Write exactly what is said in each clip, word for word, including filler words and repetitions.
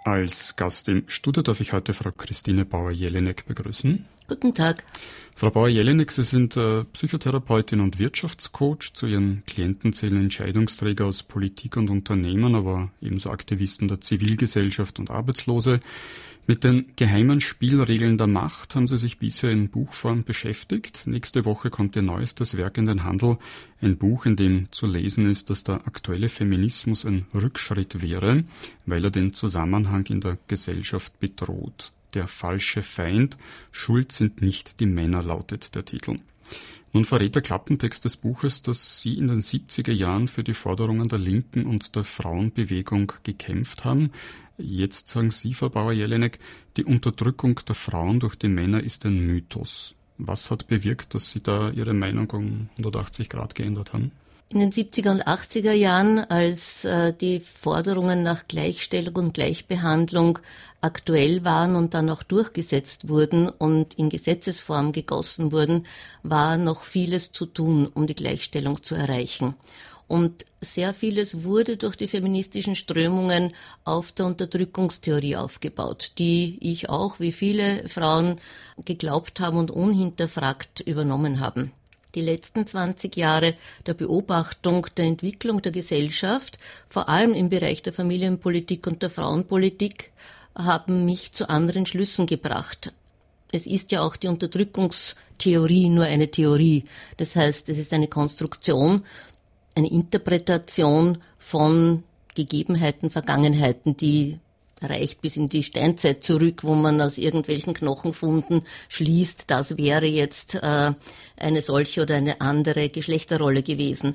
Als Gast im Studio darf ich heute Frau Christine Bauer-Jelinek begrüßen. Guten Tag. Frau Bauer-Jelinek, Sie sind äh, Psychotherapeutin und Wirtschaftscoach. Zu Ihren Klienten zählen Entscheidungsträger aus Politik und Unternehmen, aber ebenso Aktivisten der Zivilgesellschaft und Arbeitslose. Mit den geheimen Spielregeln der Macht haben Sie sich bisher in Buchform beschäftigt. Nächste Woche kommt Ihr neuestes Werk in den Handel, ein Buch, in dem zu lesen ist, dass der aktuelle Feminismus ein Rückschritt wäre, weil er den Zusammenhang in der Gesellschaft bedroht. Der falsche Feind, Schuld sind nicht die Männer, lautet der Titel. Nun verrät der Klappentext des Buches, dass Sie in den siebziger Jahren für die Forderungen der Linken und der Frauenbewegung gekämpft haben. Jetzt sagen Sie, Frau Bauer-Jelinek, die Unterdrückung der Frauen durch die Männer ist ein Mythos. Was hat bewirkt, dass Sie da Ihre Meinung um hundertachtzig Grad geändert haben? In den siebziger und achtziger Jahren, als äh, die Forderungen nach Gleichstellung und Gleichbehandlung aktuell waren und dann auch durchgesetzt wurden und in Gesetzesform gegossen wurden, war noch vieles zu tun, um die Gleichstellung zu erreichen. Und sehr vieles wurde durch die feministischen Strömungen auf der Unterdrückungstheorie aufgebaut, die ich auch, wie viele Frauen, geglaubt haben und unhinterfragt übernommen haben. Die letzten zwanzig Jahre der Beobachtung der Entwicklung der Gesellschaft, vor allem im Bereich der Familienpolitik und der Frauenpolitik, haben mich zu anderen Schlüssen gebracht. Es ist ja auch die Unterdrückungstheorie nur eine Theorie. Das heißt, es ist eine Konstruktion, eine Interpretation von Gegebenheiten, Vergangenheiten, die reicht bis in die Steinzeit zurück, wo man aus irgendwelchen Knochenfunden schließt, das wäre jetzt äh, eine solche oder eine andere Geschlechterrolle gewesen.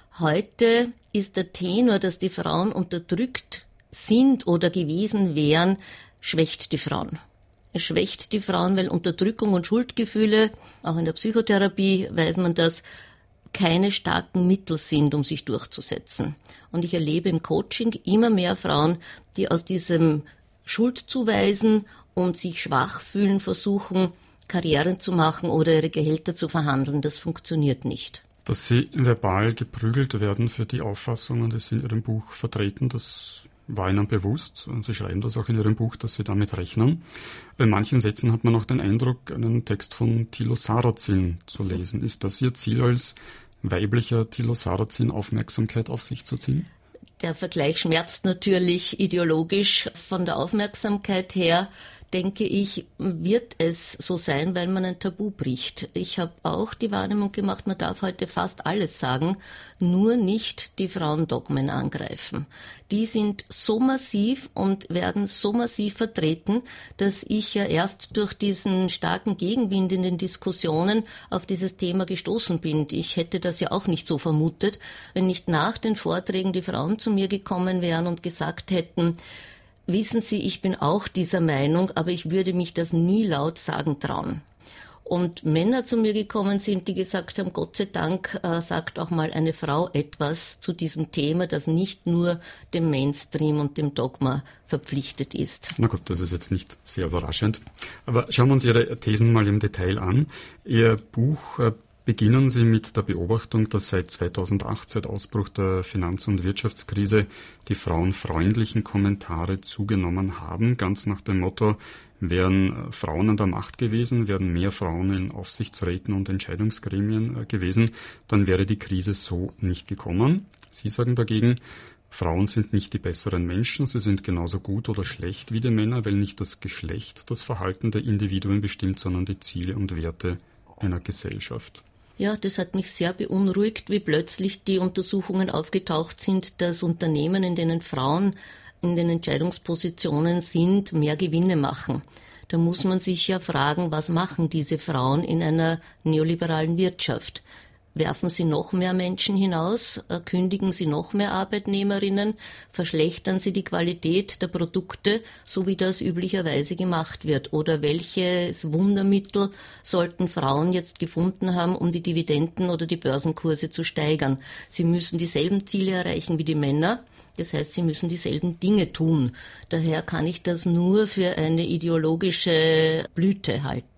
Heute ist der Tenor, dass die Frauen unterdrückt sind oder gewesen wären, schwächt die Frauen. Es schwächt die Frauen, weil Unterdrückung und Schuldgefühle, auch in der Psychotherapie weiß man das, keine starken Mittel sind, um sich durchzusetzen. Und ich erlebe im Coaching immer mehr Frauen, die aus diesem Schuldzuweisen und sich schwach fühlen versuchen, Karrieren zu machen oder ihre Gehälter zu verhandeln. Das funktioniert nicht. Dass Sie verbal geprügelt werden für die Auffassungen, die Sie in Ihrem Buch vertreten, das war Ihnen bewusst. Und Sie schreiben das auch in Ihrem Buch, dass Sie damit rechnen. Bei manchen Sätzen hat man auch den Eindruck, einen Text von Thilo Sarrazin zu lesen. Ist das Ihr Ziel als weiblicher Thilo Sarrazin, Aufmerksamkeit auf sich zu ziehen? Der Vergleich schmerzt natürlich ideologisch. Von der Aufmerksamkeit her, denke ich, wird es so sein, weil man ein Tabu bricht. Ich habe auch die Wahrnehmung gemacht, man darf heute fast alles sagen, nur nicht die Frauendogmen angreifen. Die sind so massiv und werden so massiv vertreten, dass ich ja erst durch diesen starken Gegenwind in den Diskussionen auf dieses Thema gestoßen bin. Ich hätte das ja auch nicht so vermutet, wenn nicht nach den Vorträgen die Frauen zu mir gekommen wären und gesagt hätten, wissen Sie, ich bin auch dieser Meinung, aber ich würde mich das nie laut sagen trauen. Und Männer zu mir gekommen sind, die gesagt haben, Gott sei Dank äh, sagt auch mal eine Frau etwas zu diesem Thema, das nicht nur dem Mainstream und dem Dogma verpflichtet ist. Na gut, das ist jetzt nicht sehr überraschend. Aber schauen wir uns Ihre Thesen mal im Detail an. Ihr Buch äh, beginnen Sie mit der Beobachtung, dass seit zweitausendacht, seit Ausbruch der Finanz- und Wirtschaftskrise, die frauenfreundlichen Kommentare zugenommen haben. Ganz nach dem Motto, wären Frauen an der Macht gewesen, wären mehr Frauen in Aufsichtsräten und Entscheidungsgremien gewesen, dann wäre die Krise so nicht gekommen. Sie sagen dagegen, Frauen sind nicht die besseren Menschen, sie sind genauso gut oder schlecht wie die Männer, weil nicht das Geschlecht das Verhalten der Individuen bestimmt, sondern die Ziele und Werte einer Gesellschaft. Ja, das hat mich sehr beunruhigt, wie plötzlich die Untersuchungen aufgetaucht sind, dass Unternehmen, in denen Frauen in den Entscheidungspositionen sind, mehr Gewinne machen. Da muss man sich ja fragen, was machen diese Frauen in einer neoliberalen Wirtschaft? Werfen sie noch mehr Menschen hinaus? Kündigen sie noch mehr Arbeitnehmerinnen? Verschlechtern sie die Qualität der Produkte, so wie das üblicherweise gemacht wird? Oder welches Wundermittel sollten Frauen jetzt gefunden haben, um die Dividenden oder die Börsenkurse zu steigern? Sie müssen dieselben Ziele erreichen wie die Männer. Das heißt, sie müssen dieselben Dinge tun. Daher kann ich das nur für eine ideologische Blüte halten.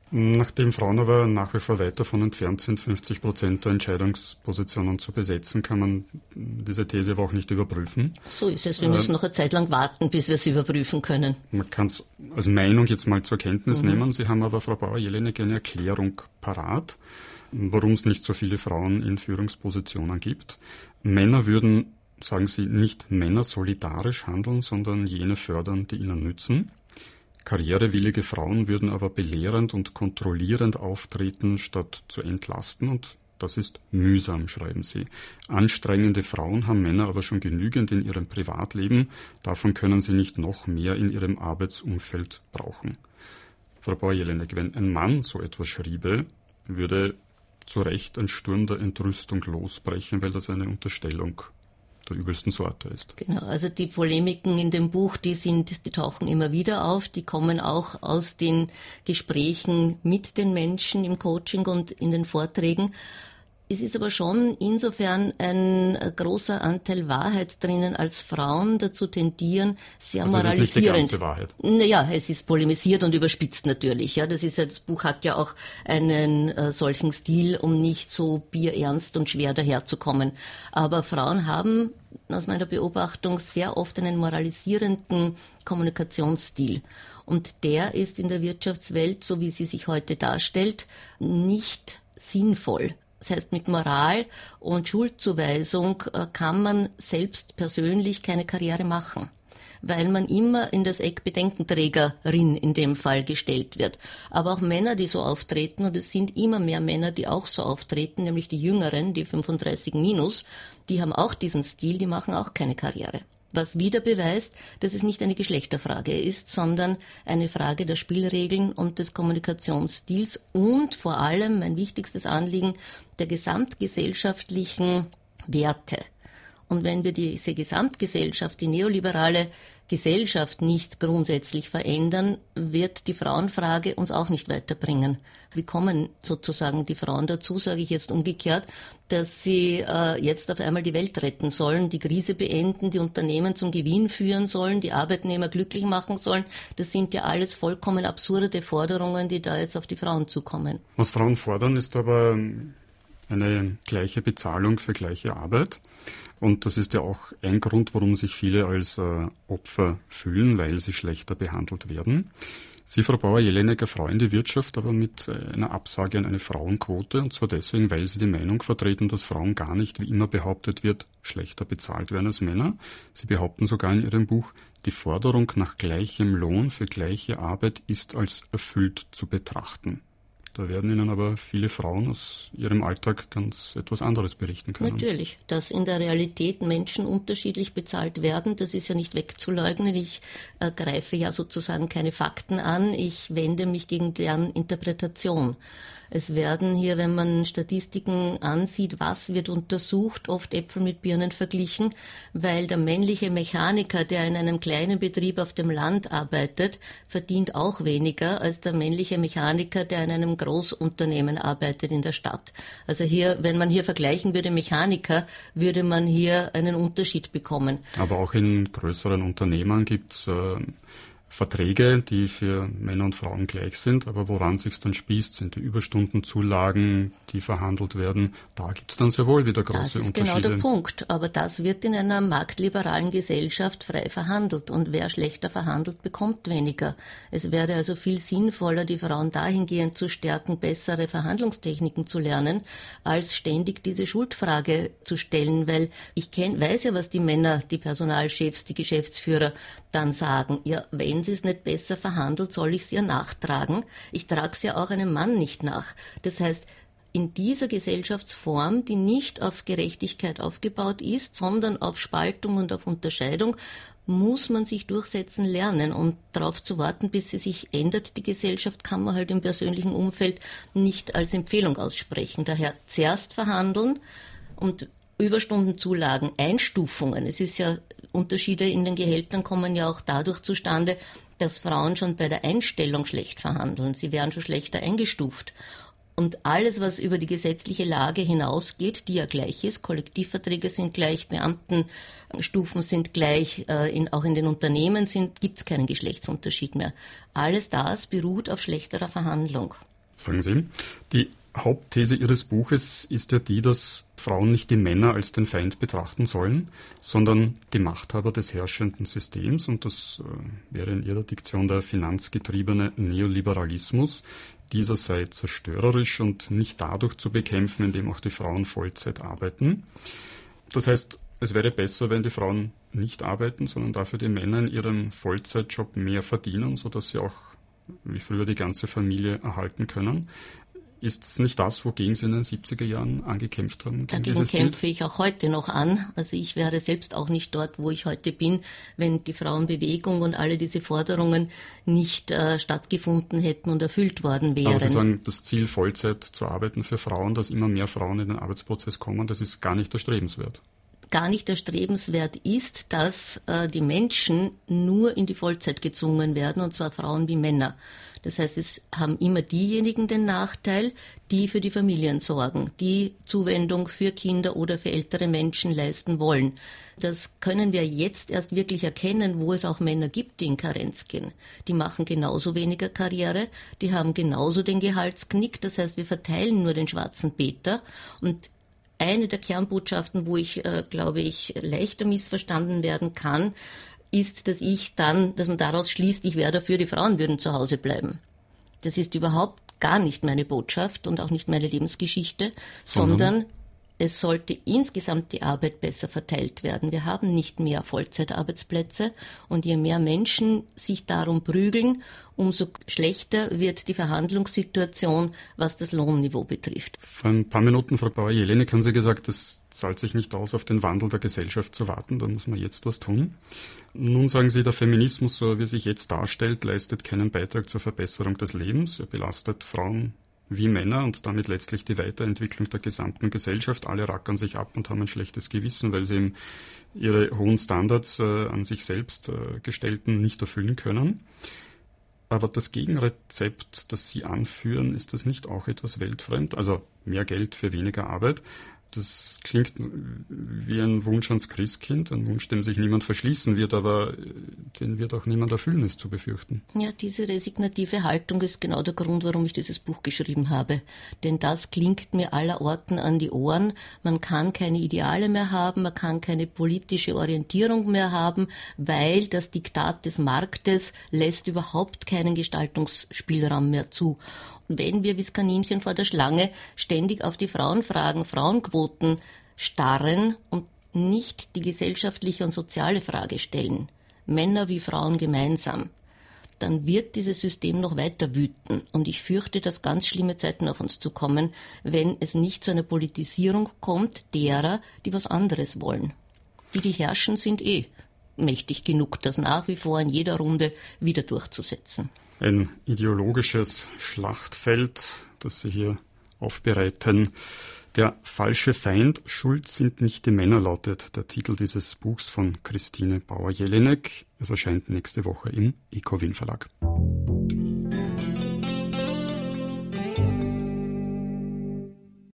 Nachdem Frauen aber nach wie vor weit davon entfernt sind, fünfzig Prozent der Entscheidungspositionen zu besetzen, kann man diese These aber auch nicht überprüfen. So ist es. Wir äh, müssen noch eine Zeit lang warten, bis wir es überprüfen können. Man kann es als Meinung jetzt mal zur Kenntnis mhm. nehmen. Sie haben aber, Frau Bauer-Jelinek, eine Erklärung parat, warum es nicht so viele Frauen in Führungspositionen gibt. Männer würden, sagen Sie, nicht Männer solidarisch handeln, sondern jene fördern, die ihnen nützen. Karrierewillige Frauen würden aber belehrend und kontrollierend auftreten, statt zu entlasten, und das ist mühsam, schreiben sie. Anstrengende Frauen haben Männer aber schon genügend in ihrem Privatleben, davon können sie nicht noch mehr in ihrem Arbeitsumfeld brauchen. Frau Bauer-Jelinek, wenn ein Mann so etwas schriebe, würde zu Recht ein Sturm der Entrüstung losbrechen, weil das eine Unterstellung der übelsten Sorte ist. Genau, also die Polemiken in dem Buch, die sind, die tauchen immer wieder auf, die kommen auch aus den Gesprächen mit den Menschen im Coaching und in den Vorträgen. Es ist aber schon insofern ein großer Anteil Wahrheit drinnen, als Frauen dazu tendieren, sehr also moralisierend. Es ist nicht die ganze Wahrheit. Naja, es ist polemisiert und überspitzt natürlich. Ja, das ist ja, das Buch hat ja auch einen äh, solchen Stil, um nicht so bierernst und schwer daherzukommen. Aber Frauen haben aus meiner Beobachtung sehr oft einen moralisierenden Kommunikationsstil. Und der ist in der Wirtschaftswelt, so wie sie sich heute darstellt, nicht sinnvoll. Das heißt, mit Moral und Schuldzuweisung kann man selbst persönlich keine Karriere machen, weil man immer in das Eck Bedenkenträgerin in dem Fall gestellt wird. Aber auch Männer, die so auftreten, und es sind immer mehr Männer, die auch so auftreten, nämlich die Jüngeren, die fünfunddreißig minus, die haben auch diesen Stil, die machen auch keine Karriere. Was wieder beweist, dass es nicht eine Geschlechterfrage ist, sondern eine Frage der Spielregeln und des Kommunikationsstils und vor allem, mein wichtigstes Anliegen, der gesamtgesellschaftlichen Werte. Und wenn wir diese Gesamtgesellschaft, die neoliberale Gesellschaft nicht grundsätzlich verändern, wird die Frauenfrage uns auch nicht weiterbringen. Wie kommen sozusagen die Frauen dazu, sage ich jetzt umgekehrt, dass sie äh, jetzt auf einmal die Welt retten sollen, die Krise beenden, die Unternehmen zum Gewinn führen sollen, die Arbeitnehmer glücklich machen sollen? Das sind ja alles vollkommen absurde Forderungen, die da jetzt auf die Frauen zukommen. Was Frauen fordern, ist aber eine gleiche Bezahlung für gleiche Arbeit. Und das ist ja auch ein Grund, warum sich viele als äh, Opfer fühlen, weil sie schlechter behandelt werden. Sie, Frau Bauer-Jelinek, erfreuen die Wirtschaft aber mit einer Absage an eine Frauenquote, und zwar deswegen, weil sie die Meinung vertreten, dass Frauen gar nicht, wie immer behauptet wird, schlechter bezahlt werden als Männer. Sie behaupten sogar in ihrem Buch, die Forderung nach gleichem Lohn für gleiche Arbeit ist als erfüllt zu betrachten. Da werden Ihnen aber viele Frauen aus ihrem Alltag ganz etwas anderes berichten können. Natürlich, dass in der Realität Menschen unterschiedlich bezahlt werden, das ist ja nicht wegzuleugnen. Ich äh, greife ja sozusagen keine Fakten an, ich wende mich gegen deren Interpretation. Es werden hier, wenn man Statistiken ansieht, was wird untersucht, oft Äpfel mit Birnen verglichen, weil der männliche Mechaniker, der in einem kleinen Betrieb auf dem Land arbeitet, verdient auch weniger als der männliche Mechaniker, der in einem Großunternehmen arbeitet in der Stadt. Also hier, wenn man hier vergleichen würde Mechaniker, würde man hier einen Unterschied bekommen. Aber auch in größeren Unternehmen gibt's äh Verträge, die für Männer und Frauen gleich sind, aber woran sich's dann spießt, sind die Überstundenzulagen, die verhandelt werden. Da gibt's dann sehr wohl wieder große Unterschiede. Das ist genau der Punkt. Aber das wird in einer marktliberalen Gesellschaft frei verhandelt. Und wer schlechter verhandelt, bekommt weniger. Es wäre also viel sinnvoller, die Frauen dahingehend zu stärken, bessere Verhandlungstechniken zu lernen, als ständig diese Schuldfrage zu stellen. Weil ich kenn, weiß ja, was die Männer, die Personalchefs, die Geschäftsführer dann sagen. Ja, wenn sie es nicht besser verhandelt, soll ich es ihr nachtragen. Ich trage es ja auch einem Mann nicht nach. Das heißt, in dieser Gesellschaftsform, die nicht auf Gerechtigkeit aufgebaut ist, sondern auf Spaltung und auf Unterscheidung, muss man sich durchsetzen lernen. Und darauf zu warten, bis sie sich ändert, die Gesellschaft, kann man halt im persönlichen Umfeld nicht als Empfehlung aussprechen. Daher zuerst verhandeln und Überstundenzulagen, Einstufungen. Es ist ja, Unterschiede in den Gehältern kommen ja auch dadurch zustande, dass Frauen schon bei der Einstellung schlecht verhandeln. Sie werden schon schlechter eingestuft. Und alles, was über die gesetzliche Lage hinausgeht, die ja gleich ist, Kollektivverträge sind gleich, Beamtenstufen sind gleich, äh, in, auch in den Unternehmen gibt es keinen Geschlechtsunterschied mehr. Alles das beruht auf schlechterer Verhandlung. Sagen Sie. Die Hauptthese Ihres Buches ist ja die, dass Frauen nicht die Männer als den Feind betrachten sollen, sondern die Machthaber des herrschenden Systems, und das äh, wäre in Ihrer Diktion der finanzgetriebene Neoliberalismus. Dieser sei zerstörerisch und nicht dadurch zu bekämpfen, indem auch die Frauen Vollzeit arbeiten. Das heißt, es wäre besser, wenn die Frauen nicht arbeiten, sondern dafür die Männer in ihrem Vollzeitjob mehr verdienen, sodass sie auch wie früher die ganze Familie erhalten können. Ist das nicht das, wogegen Sie in den siebziger Jahren angekämpft haben? Dagegen kämpfe ich auch heute noch an. Also ich wäre selbst auch nicht dort, wo ich heute bin, wenn die Frauenbewegung und alle diese Forderungen nicht äh, stattgefunden hätten und erfüllt worden wären. Aber Sie sagen, das Ziel, Vollzeit zu arbeiten für Frauen, dass immer mehr Frauen in den Arbeitsprozess kommen, das ist gar nicht erstrebenswert. Gar nicht erstrebenswert ist, dass äh, die Menschen nur in die Vollzeit gezwungen werden, und zwar Frauen wie Männer. Das heißt, es haben immer diejenigen den Nachteil, die für die Familien sorgen, die Zuwendung für Kinder oder für ältere Menschen leisten wollen. Das können wir jetzt erst wirklich erkennen, wo es auch Männer gibt, die in Karenz gehen. Die machen genauso weniger Karriere, die haben genauso den Gehaltsknick. Das heißt, wir verteilen nur den schwarzen Peter. Und eine der Kernbotschaften, wo ich, äh, glaube ich, leichter missverstanden werden kann, ist, dass ich dann, dass man daraus schließt, ich wäre dafür, die Frauen würden zu Hause bleiben. Das ist überhaupt gar nicht meine Botschaft und auch nicht meine Lebensgeschichte, sondern, sondern es sollte insgesamt die Arbeit besser verteilt werden. Wir haben nicht mehr Vollzeitarbeitsplätze, und je mehr Menschen sich darum prügeln, umso schlechter wird die Verhandlungssituation, was das Lohnniveau betrifft. Vor ein paar Minuten, Frau Bauer-Jelinek, haben Sie gesagt, es zahlt sich nicht aus, auf den Wandel der Gesellschaft zu warten, da muss man jetzt was tun. Nun sagen Sie, der Feminismus, so wie er sich jetzt darstellt, leistet keinen Beitrag zur Verbesserung des Lebens. Er belastet Frauen wie Männer und damit letztlich die Weiterentwicklung der gesamten Gesellschaft. Alle rackern sich ab und haben ein schlechtes Gewissen, weil sie eben ihre hohen Standards äh, an sich selbst äh, gestellten nicht erfüllen können. Aber das Gegenrezept, das Sie anführen, ist das nicht auch etwas weltfremd? Also mehr Geld für weniger Arbeit. Das klingt wie ein Wunsch ans Christkind, ein Wunsch, dem sich niemand verschließen wird, aber den wird auch niemand erfüllen, ist zu befürchten. Ja, diese resignative Haltung ist genau der Grund, warum ich dieses Buch geschrieben habe. Denn das klingt mir allerorten an die Ohren. Man kann keine Ideale mehr haben, man kann keine politische Orientierung mehr haben, weil das Diktat des Marktes lässt überhaupt keinen Gestaltungsspielraum mehr zu. Wenn wir wie das Kaninchen vor der Schlange ständig auf die Frauenfragen, Frauenquoten starren und nicht die gesellschaftliche und soziale Frage stellen, Männer wie Frauen gemeinsam, dann wird dieses System noch weiter wüten. Und ich fürchte, dass ganz schlimme Zeiten auf uns zukommen, wenn es nicht zu einer Politisierung kommt derer, die was anderes wollen. Die, die herrschen, sind eh mächtig genug, das nach wie vor in jeder Runde wieder durchzusetzen. Ein ideologisches Schlachtfeld, das Sie hier aufbereiten. Der falsche Feind, Schuld sind nicht die Männer, lautet der Titel dieses Buchs von Christine Bauer-Jelinek. Es erscheint nächste Woche im Ecowin Verlag.